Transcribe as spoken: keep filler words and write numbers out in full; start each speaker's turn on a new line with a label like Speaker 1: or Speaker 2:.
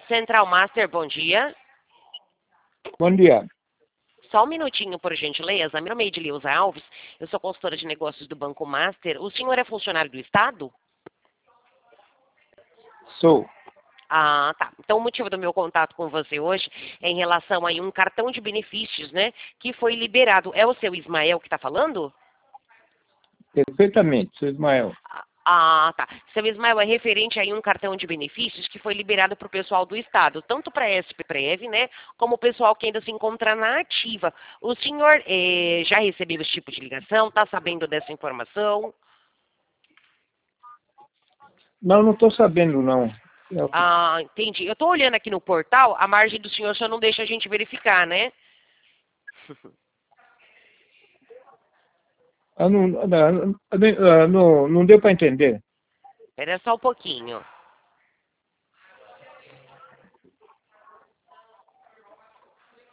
Speaker 1: Central Master, bom dia.
Speaker 2: Bom dia.
Speaker 1: Só um minutinho, por gentileza. Meu nome é Edileuza Alves, eu sou consultora de negócios do Banco Master. O senhor é funcionário do Estado?
Speaker 2: Sou.
Speaker 1: Ah, tá. Então o motivo do meu contato com você hoje é em relação a um cartão de benefícios, né, que foi liberado. É o seu Ismael que está falando?
Speaker 2: Perfeitamente, sou Ismael.
Speaker 1: Ah, tá. Seu Ismael, é referente aí um cartão de benefícios que foi liberado para o pessoal do Estado, tanto para a S P Prev, né, como o pessoal que ainda se encontra na ativa. O senhor eh, já recebeu esse tipo de ligação? Está sabendo dessa informação?
Speaker 2: Não, não estou sabendo, não. Eu,
Speaker 1: Ah, entendi. Eu estou olhando aqui no portal, a margem do senhor só não deixa a gente verificar, né?
Speaker 2: eu não, não, não, não, não deu para entender.
Speaker 1: Espera só um pouquinho.